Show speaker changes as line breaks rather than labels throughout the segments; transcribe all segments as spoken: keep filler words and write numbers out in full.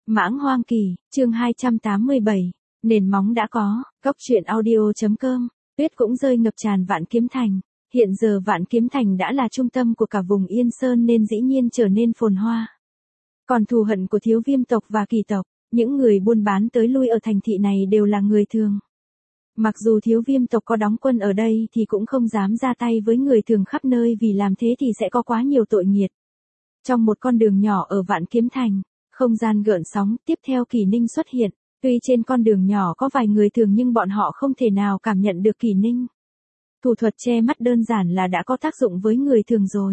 Mãng Hoang Kỳ, chương hai trăm tám mươi bảy, nền móng đã có, góc truyện audio.com, tuyết cũng rơi ngập tràn Vạn Kiếm Thành. Hiện giờ Vạn Kiếm Thành đã là trung tâm của cả vùng Yên Sơn nên dĩ nhiên trở nên phồn hoa. Còn thù hận của Thiếu Viêm tộc và Kỳ tộc, những người buôn bán tới lui ở thành thị này đều là người thường. Mặc dù Thiếu Viêm tộc có đóng quân ở đây thì cũng không dám ra tay với người thường khắp nơi vì làm thế thì sẽ có quá nhiều tội nghiệt. Trong một con đường nhỏ ở Vạn Kiếm Thành, không gian gợn sóng, tiếp theo Kỳ Ninh xuất hiện. Tuy trên con đường nhỏ có vài người thường nhưng bọn họ không thể nào cảm nhận được Kỳ Ninh. Thủ thuật che mắt đơn giản là đã có tác dụng với người thường rồi.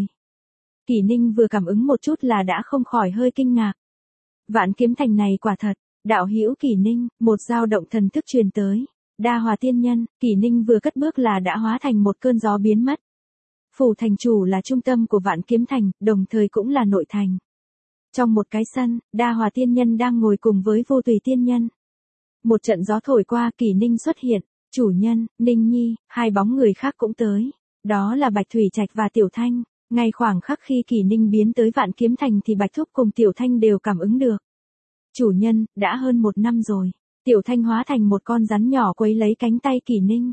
Kỳ Ninh vừa cảm ứng một chút là đã không khỏi hơi kinh ngạc. Vạn Kiếm Thành này quả thật, đạo hữu Kỳ Ninh, một dao động thần thức truyền tới. Đa Hòa tiên nhân, Kỳ Ninh vừa cất bước là đã hóa thành một cơn gió biến mất. Phủ thành chủ là trung tâm của Vạn Kiếm Thành, đồng thời cũng là nội thành. Trong một cái sân, Đa Hòa tiên nhân đang ngồi cùng với Vô Tùy tiên nhân. Một trận gió thổi qua, Kỳ Ninh xuất hiện, chủ nhân, Ninh Nhi, hai bóng người khác cũng tới. Đó là Bạch Thủy Trạch và Tiểu Thanh. Ngay khoảng khắc khi Kỳ Ninh biến tới Vạn Kiếm Thành thì Bạch Thúc cùng Tiểu Thanh đều cảm ứng được. Chủ nhân, đã hơn một năm rồi. Tiểu Thanh hóa thành một con rắn nhỏ quấy lấy cánh tay Kỳ Ninh.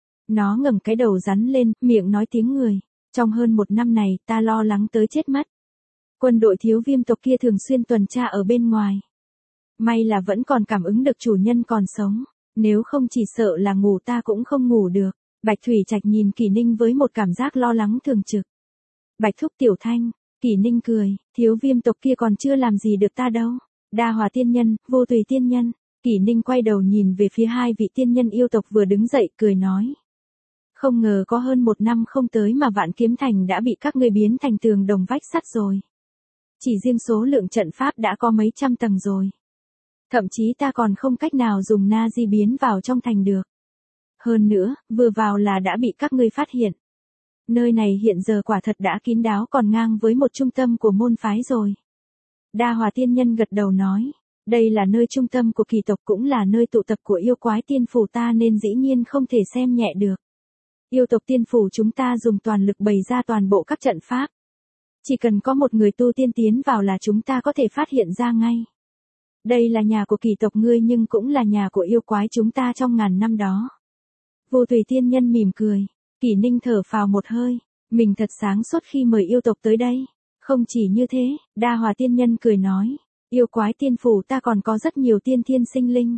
Nó ngẩng cái đầu rắn lên, miệng nói tiếng người. Trong hơn một năm này, ta lo lắng tới chết mất. Quân đội Thiếu Viêm tộc kia thường xuyên tuần tra ở bên ngoài. May là vẫn còn cảm ứng được chủ nhân còn sống. Nếu không chỉ sợ là ngủ ta cũng không ngủ được. Bạch Thủy Trạch nhìn Kỳ Ninh với một cảm giác lo lắng thường trực. Bạch Thúc Tiểu Thanh, Kỳ Ninh cười, Thiếu Viêm tộc kia còn chưa làm gì được ta đâu. Đa Hòa tiên nhân, Vô Tùy tiên nhân. Kỳ Ninh quay đầu nhìn về phía hai vị tiên nhân yêu tộc vừa đứng dậy cười nói. Không ngờ có hơn một năm không tới mà Vạn Kiếm Thành đã bị các ngươi biến thành tường đồng vách sắt rồi. Chỉ riêng số lượng trận pháp đã có mấy trăm tầng rồi. Thậm chí ta còn không cách nào dùng na di biến vào trong thành được. Hơn nữa, vừa vào là đã bị các ngươi phát hiện. Nơi này hiện giờ quả thật đã kín đáo còn ngang với một trung tâm của môn phái rồi. Đa Hòa tiên nhân gật đầu nói. Đây là nơi trung tâm của Kỳ tộc cũng là nơi tụ tập của yêu quái tiên phủ ta nên dĩ nhiên không thể xem nhẹ được. Yêu tộc tiên phủ chúng ta dùng toàn lực bày ra toàn bộ các trận pháp. Chỉ cần có một người tu tiên tiến vào là chúng ta có thể phát hiện ra ngay. Đây là nhà của Kỳ tộc ngươi nhưng cũng là nhà của yêu quái chúng ta trong ngàn năm đó. Vô Tùy tiên nhân mỉm cười. Kỳ Ninh thở phào một hơi. Mình thật sáng suốt khi mời yêu tộc tới đây. Không chỉ như thế, Đa Hòa tiên nhân cười nói. Yêu quái tiên phủ ta còn có rất nhiều tiên thiên sinh linh.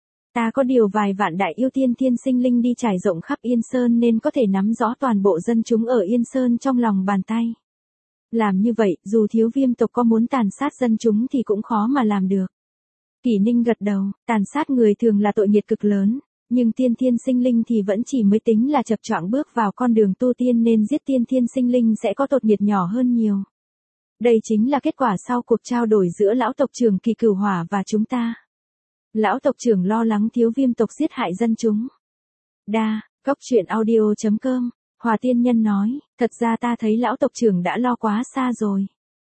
Ta có điều vài vạn đại yêu tiên thiên sinh linh đi trải rộng khắp Yên Sơn nên có thể nắm rõ toàn bộ dân chúng ở Yên Sơn trong lòng bàn tay. Làm như vậy, dù Thiếu Viêm tộc có muốn tàn sát dân chúng thì cũng khó mà làm được. Kỳ Ninh gật đầu, tàn sát người thường là tội nghiệt cực lớn, nhưng tiên thiên sinh linh thì vẫn chỉ mới tính là chập choạng bước vào con đường tu tiên nên giết tiên thiên sinh linh sẽ có tội nghiệt nhỏ hơn nhiều. Đây chính là kết quả sau cuộc trao đổi giữa lão tộc trưởng Kỳ Cửu Hỏa và chúng ta. Lão tộc trưởng lo lắng Thiếu Viêm tộc giết hại dân chúng. Đa, góc truyện audio.com, Hòa tiên nhân nói, thật ra ta thấy lão tộc trưởng đã lo quá xa rồi.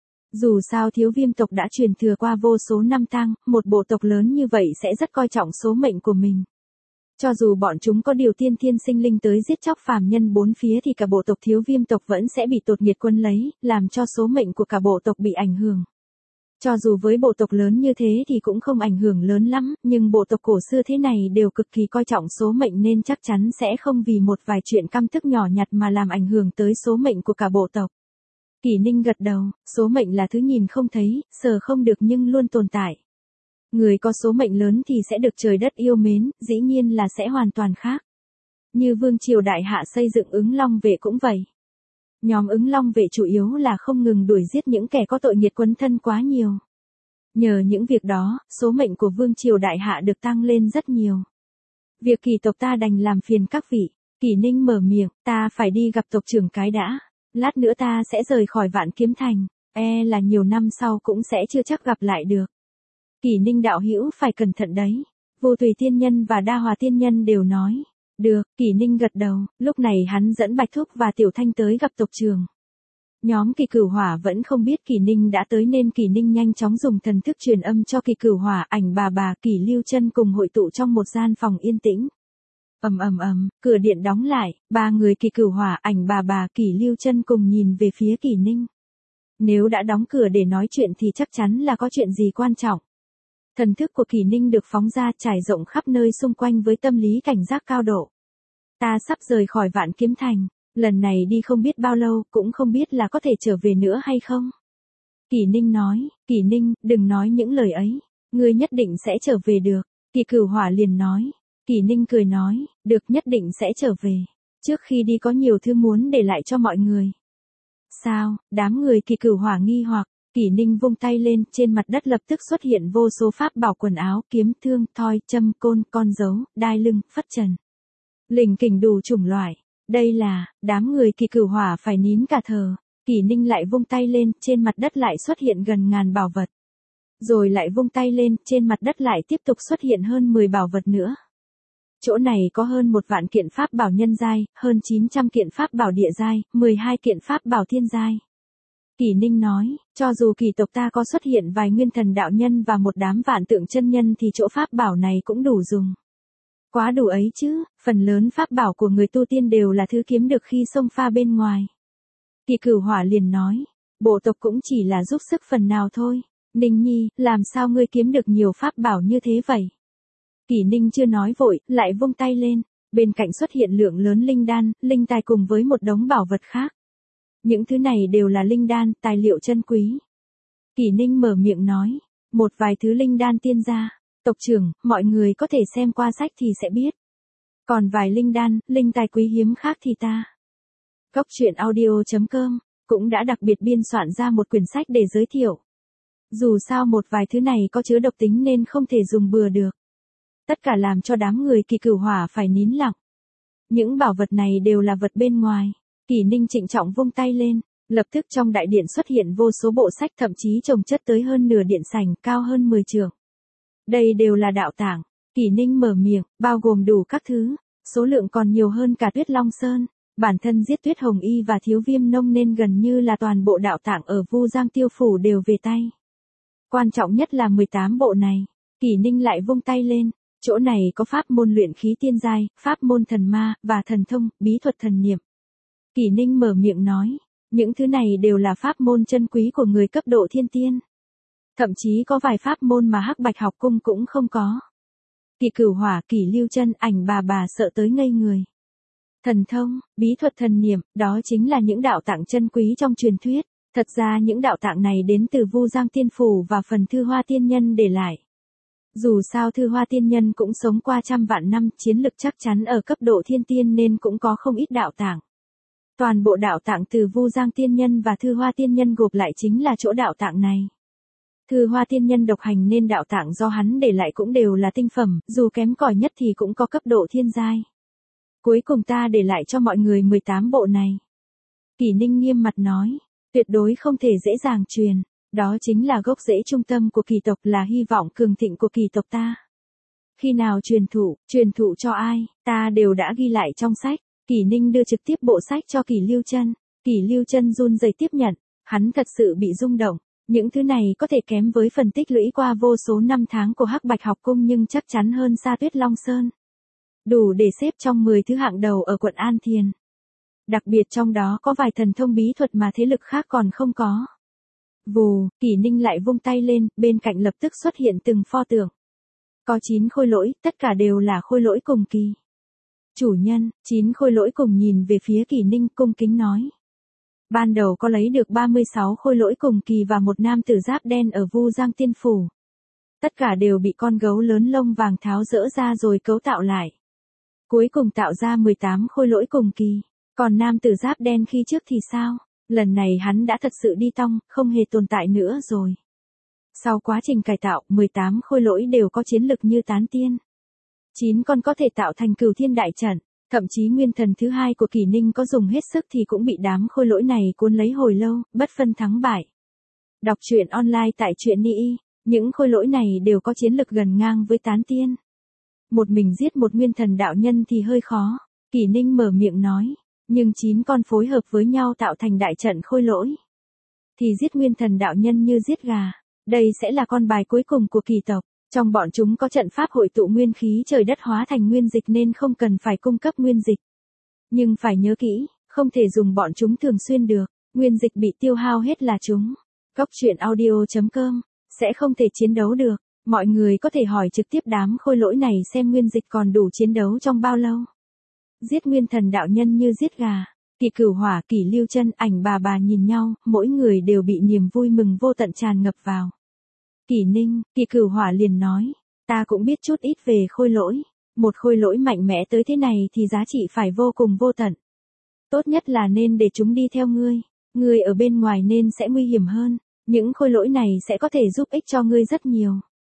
Dù sao Thiếu Viêm tộc đã truyền thừa qua vô số năm tang, một bộ tộc lớn như vậy sẽ rất coi trọng số mệnh của mình. Cho dù bọn chúng có điều tiên thiên sinh linh tới giết chóc phàm nhân bốn phía thì cả bộ tộc Thiếu Viêm tộc vẫn sẽ bị tột nghiệt quân lấy, làm cho số mệnh của cả bộ tộc bị ảnh hưởng. Cho dù với bộ tộc lớn như thế thì cũng không ảnh hưởng lớn lắm, nhưng bộ tộc cổ xưa thế này đều cực kỳ coi trọng số mệnh nên chắc chắn sẽ không vì một vài chuyện căm tức nhỏ nhặt mà làm ảnh hưởng tới số mệnh của cả bộ tộc. Kỳ Ninh gật đầu, số mệnh là thứ nhìn không thấy, sờ không được nhưng luôn tồn tại. Người có số mệnh lớn thì sẽ được trời đất yêu mến, dĩ nhiên là sẽ hoàn toàn khác. Như Vương Triều Đại Hạ xây dựng Ứng Long Vệ cũng vậy. Nhóm Ứng Long Vệ chủ yếu là không ngừng đuổi giết những kẻ có tội nghiệt quấn thân quá nhiều. Nhờ những việc đó, số mệnh của Vương Triều Đại Hạ được tăng lên rất nhiều. Việc Kỳ tộc ta đành làm phiền các vị. Kỳ Ninh mở miệng, ta phải đi gặp tộc trưởng cái đã. Lát nữa ta sẽ rời khỏi Vạn Kiếm Thành, e là nhiều năm sau cũng sẽ chưa chắc gặp lại được. Kỳ Ninh đạo hữu phải cẩn thận đấy. Vô Tùy tiên nhân và Đa Hòa tiên nhân đều nói. Được, Kỳ Ninh gật đầu, lúc này hắn dẫn Bạch Thúc và Tiểu Thanh tới gặp tộc trưởng. Nhóm Kỳ Cửu Hỏa vẫn không biết Kỳ Ninh đã tới nên Kỳ Ninh nhanh chóng dùng thần thức truyền âm cho Kỳ Cửu Hỏa, Ảnh Bà Bà, Kỳ Lưu Chân cùng hội tụ trong một gian phòng yên tĩnh. Ầm ầm ầm, cửa điện đóng lại, ba người Kỳ Cửu Hỏa, Ảnh Bà Bà, Kỳ Lưu Chân cùng nhìn về phía Kỳ Ninh. Nếu đã đóng cửa để nói chuyện thì chắc chắn là có chuyện gì quan trọng. Thần thức của Kỷ Ninh được phóng ra trải rộng khắp nơi xung quanh với tâm lý cảnh giác cao độ. Ta sắp rời khỏi Vạn Kiếm Thành, lần này đi không biết bao lâu, cũng không biết là có thể trở về nữa hay không. Kỷ Ninh nói, Kỷ Ninh, đừng nói những lời ấy, ngươi nhất định sẽ trở về được. Kỳ Cửu Hỏa liền nói, Kỷ Ninh cười nói, được, nhất định sẽ trở về. Trước khi đi có nhiều thứ muốn để lại cho mọi người. Sao? Đám người Kỳ Cửu Hỏa nghi hoặc. Kỷ Ninh vung tay lên, trên mặt đất lập tức xuất hiện vô số pháp bảo quần áo, kiếm thương, thoi, châm, côn, con dấu, đai lưng, phất trần. Lình kình đủ chủng loại. Đây là, đám người Kỳ Cửu Hỏa phải nín cả thở. Kỷ Ninh lại vung tay lên, trên mặt đất lại xuất hiện gần ngàn bảo vật. Rồi lại vung tay lên, trên mặt đất lại tiếp tục xuất hiện hơn mười bảo vật nữa. Chỗ này có hơn một vạn kiện pháp bảo nhân giai, hơn chín trăm kiện pháp bảo địa giai, mười hai kiện pháp bảo thiên giai. Kỷ Ninh nói, cho dù kỳ tộc ta có xuất hiện vài nguyên thần đạo nhân và một đám vạn tượng chân nhân thì chỗ pháp bảo này cũng đủ dùng. Quá đủ ấy chứ, phần lớn pháp bảo của người tu tiên đều là thứ kiếm được khi xông pha bên ngoài. Kỳ Cửu Hỏa liền nói, bộ tộc cũng chỉ là giúp sức phần nào thôi. Ninh Nhi, làm sao ngươi kiếm được nhiều pháp bảo như thế vậy? Kỷ Ninh chưa nói vội, lại vung tay lên, bên cạnh xuất hiện lượng lớn linh đan, linh tài cùng với một đống bảo vật khác. Những thứ này đều là linh đan, tài liệu chân quý. Kỷ Ninh mở miệng nói, một vài thứ linh đan tiên gia, tộc trưởng, mọi người có thể xem qua sách thì sẽ biết. Còn vài linh đan, linh tài quý hiếm khác thì ta. Cốc truyện audio chấm com cũng đã đặc biệt biên soạn ra một quyển sách để giới thiệu. Dù sao một vài thứ này có chứa độc tính nên không thể dùng bừa được. Tất cả làm cho đám người Kỳ Cửu Hỏa phải nín lặng. Những bảo vật này đều là vật bên ngoài. Kỷ Ninh trịnh trọng vung tay lên, lập tức trong đại điện xuất hiện vô số bộ sách, thậm chí chồng chất tới hơn nửa điện sảnh, cao hơn mười trượng. Đây đều là đạo tạng. Kỷ Ninh mở miệng, bao gồm đủ các thứ, số lượng còn nhiều hơn cả Tuyết Long Sơn. Bản thân giết Tuyết Hồng Y và Thiếu Viêm Nông nên gần như là toàn bộ đạo tạng ở Vu Giang Tiêu Phủ đều về tay. Quan trọng nhất là mười tám bộ này. Kỷ Ninh lại vung tay lên, chỗ này có pháp môn luyện khí tiên giai, pháp môn thần ma, và thần thông, bí thuật thần niệm. Kỷ Ninh mở miệng nói, những thứ này đều là pháp môn chân quý của người cấp độ thiên tiên. Thậm chí có vài pháp môn mà Hắc Bạch học cung cũng không có. Kỳ Cửu Hỏa, Kỷ Lưu Chân, Ảnh bà bà sợ tới ngây người. Thần thông, bí thuật thần niệm, đó chính là những đạo tạng chân quý trong truyền thuyết. Thật ra những đạo tạng này đến từ Vu Giang Tiên Phủ và phần Thư Hoa Tiên Nhân để lại. Dù sao Thư Hoa Tiên Nhân cũng sống qua trăm vạn năm, chiến lực chắc chắn ở cấp độ thiên tiên nên cũng có không ít đạo tạng. Toàn bộ đạo tạng từ Vu Giang Tiên Nhân và Thư Hoa Tiên Nhân gộp lại chính là chỗ đạo tạng này. Thư Hoa Tiên Nhân độc hành nên đạo tạng do hắn để lại cũng đều là tinh phẩm, dù kém cỏi nhất thì cũng có cấp độ thiên giai. Cuối cùng ta để lại cho mọi người mười tám bộ này. Kỷ Ninh nghiêm mặt nói, tuyệt đối không thể dễ dàng truyền, đó chính là gốc rễ trung tâm của kỳ tộc, là hy vọng cường thịnh của kỳ tộc ta. Khi nào truyền thụ, truyền thụ cho ai, ta đều đã ghi lại trong sách. Kỷ Ninh đưa trực tiếp bộ sách cho Kỷ Lưu Chân. Kỷ Lưu Chân run rẩy tiếp nhận, hắn thật sự bị rung động. Những thứ này có thể kém với phần tích lũy qua vô số năm tháng của Hắc Bạch học cung nhưng chắc chắn hơn xa Tuyết Long Sơn. Đủ để xếp trong mười thứ hạng đầu ở quận An Thiền. Đặc biệt trong đó có vài thần thông bí thuật mà thế lực khác còn không có. Vù, Kỷ Ninh lại vung tay lên, bên cạnh lập tức xuất hiện từng pho tượng. Có chín khôi lỗi, tất cả đều là khôi lỗi cùng kỳ. Chủ nhân, chín khôi lỗi cùng nhìn về phía Kỷ Ninh cung kính nói. Ban đầu có lấy được ba mươi sáu khôi lỗi cùng kỳ và một nam tử giáp đen ở Vu Giang Tiên Phủ. Tất cả đều bị con gấu lớn lông vàng tháo dỡ ra rồi cấu tạo lại. Cuối cùng tạo ra mười tám khôi lỗi cùng kỳ. Còn nam tử giáp đen khi trước thì sao? Lần này hắn đã thật sự đi tong, không hề tồn tại nữa rồi. Sau quá trình cải tạo, mười tám khôi lỗi đều có chiến lực như tán tiên. chín con có thể tạo thành Cửu Thiên Đại Trận, thậm chí nguyên thần thứ hai của Kỷ Ninh có dùng hết sức thì cũng bị đám khôi lỗi này cuốn lấy hồi lâu, bất phân thắng bại. Đọc truyện online tại truyện Ni, những khôi lỗi này đều có chiến lực gần ngang với tán tiên. Một mình giết một nguyên thần đạo nhân thì hơi khó, Kỷ Ninh mở miệng nói, nhưng chín con phối hợp với nhau tạo thành đại trận khôi lỗi. Thì giết nguyên thần đạo nhân như giết gà, đây sẽ là con bài cuối cùng của kỳ tộc. Trong bọn chúng có trận pháp hội tụ nguyên khí trời đất hóa thành nguyên dịch nên không cần phải cung cấp nguyên dịch. Nhưng phải nhớ kỹ, không thể dùng bọn chúng thường xuyên được, nguyên dịch bị tiêu hao hết là chúng. Cốc truyện audio chấm com sẽ không thể chiến đấu được. Mọi người có thể hỏi trực tiếp đám khôi lỗi này xem nguyên dịch còn đủ chiến đấu trong bao lâu. Giết nguyên thần đạo nhân như giết gà. Kỳ Cửu Hỏa, Kỷ Lưu Chân, Ảnh Bà Bà nhìn nhau, mỗi người đều bị niềm vui mừng vô tận tràn ngập vào. Kỷ Ninh, Kỳ Cửu Hỏa liền nói, ta cũng biết chút ít về khôi lỗi. Một khôi lỗi mạnh mẽ tới thế này thì giá trị phải vô cùng vô tận. Tốt nhất là nên để chúng đi theo ngươi. Ngươi ở bên ngoài nên sẽ nguy hiểm hơn. Những khôi lỗi này sẽ có thể giúp ích cho ngươi rất nhiều.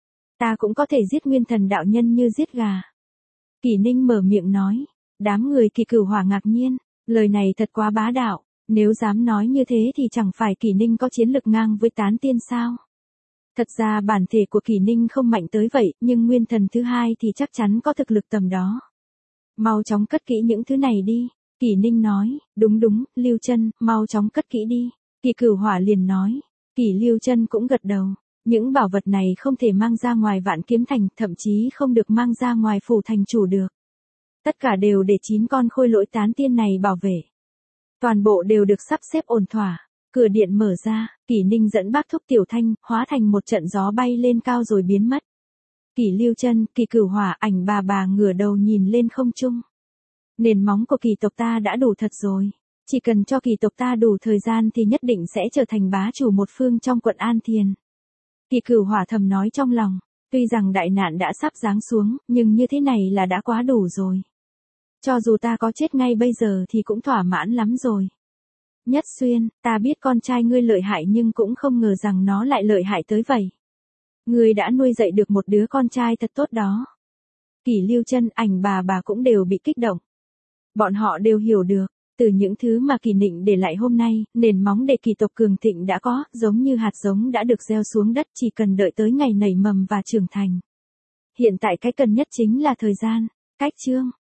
Ta cũng có thể giết nguyên thần đạo nhân như giết gà. Kỷ Ninh mở miệng nói. Đám người Kỳ Cửu Hỏa ngạc nhiên. Lời này thật quá bá đạo. Nếu dám nói như thế thì chẳng phải Kỷ Ninh có chiến lực ngang với tán tiên sao? Thật ra bản thể của Kỷ Ninh không mạnh tới vậy, nhưng nguyên thần thứ hai thì chắc chắn có thực lực tầm đó. Mau chóng cất kỹ những thứ này đi. Kỷ Ninh nói, đúng đúng, Lưu Chân, mau chóng cất kỹ đi. Kỳ Cửu Hỏa liền nói. Kỷ Lưu Chân cũng gật đầu. Những bảo vật này không thể mang ra ngoài Vạn Kiếm Thành, thậm chí không được mang ra ngoài phủ thành chủ được. Tất cả đều để chín con khôi lỗi tán tiên này bảo vệ. Toàn bộ đều được sắp xếp ổn thỏa. Cửa điện mở ra, Kỷ Ninh dẫn bác thúc Tiểu Thanh, hóa thành một trận gió bay lên cao rồi biến mất. Kỷ Lưu Chân, Kỳ Cửu Hỏa, Ảnh Bà Bà ngửa đầu nhìn lên không trung. Nền móng của kỳ tộc ta đã đủ thật rồi. Chỉ cần cho kỳ tộc ta đủ thời gian thì nhất định sẽ trở thành bá chủ một phương trong quận An Thiền. Kỳ Cửu Hỏa thầm nói trong lòng, tuy rằng đại nạn đã sắp giáng xuống, nhưng như thế này là đã quá đủ rồi. Cho dù ta có chết ngay bây giờ thì cũng thỏa mãn lắm rồi. Nhất Xuyên, ta biết con trai ngươi lợi hại nhưng cũng không ngờ rằng nó lại lợi hại tới vậy. Ngươi đã nuôi dạy được một đứa con trai thật tốt đó. Kỷ Lưu Chân, Ảnh Bà Bà cũng đều bị kích động. Bọn họ đều hiểu được, từ những thứ mà Kỷ Nịnh để lại hôm nay, nền móng để kỳ tộc cường thịnh đã có, giống như hạt giống đã được gieo xuống đất, chỉ cần đợi tới ngày nảy mầm và trưởng thành. Hiện tại cái cần nhất chính là thời gian. Cách chương